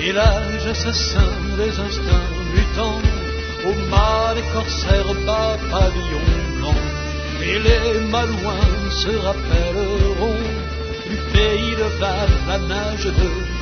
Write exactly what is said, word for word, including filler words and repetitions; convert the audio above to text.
Et l'âge assassin des instincts mutants, au mât des corsaires bas pavillon blanc. Et les malouins se rappelleront du pays de Val, la nage de